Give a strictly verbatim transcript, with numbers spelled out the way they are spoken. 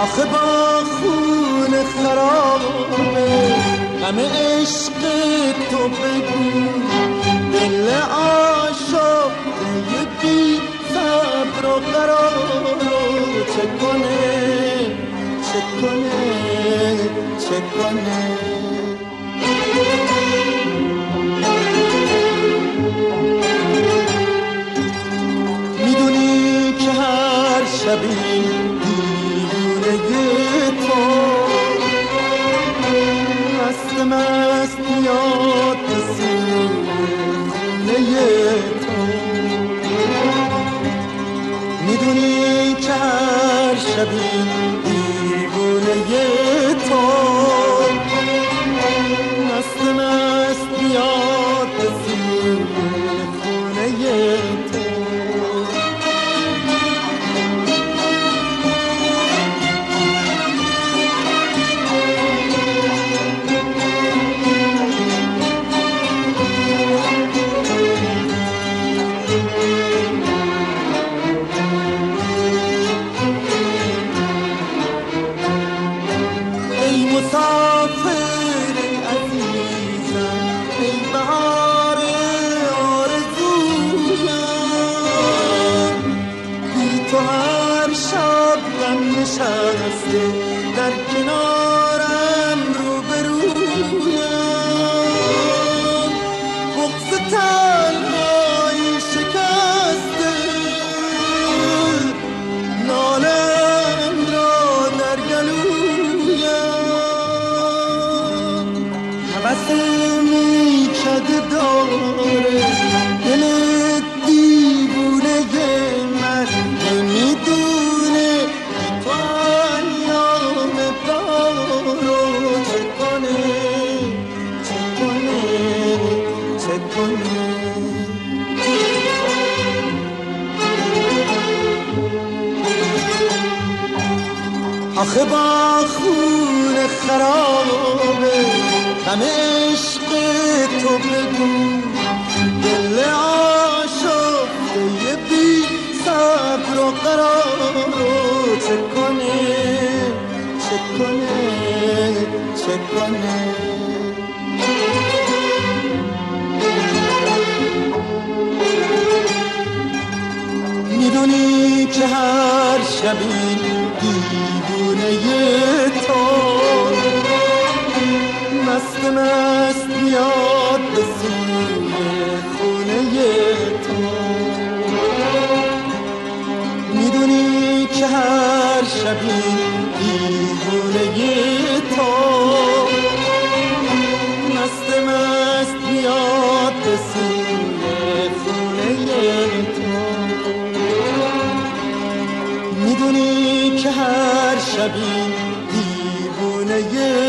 آخه با خون خرابه غم عشق تو بگو دل آشفته بی صبر و قرارو چه کنه چه کنه چه کنه. میدونی که هر شبی مست مست میاد سینه تو، میدونی که هر شبی دیوونه تو مست مست میاد سینه تو. مسافر عزیزم ای بهار آرزویم، بی تو هر شب غم نشسته در کنارم روبرویم، بغض تنهایی شکسته نالم را در گلویم، بس میکده داره دل دیوونه من، نمیدونه تو ایام بارو چه کنه چه کنه چه کنه. آخه با خون خرابه غم عشق تو بگو دل آشفته بی صبر و قرارو چه کنه چه کنه چه کنه. میدونی که هر شبی دیوونه تو مست مست میاد به سوی خونه تو، میدونی که هر شبی دیوونه تو مست مست میاد به سوی خونه تو، میدونی که هر شبی دیوونه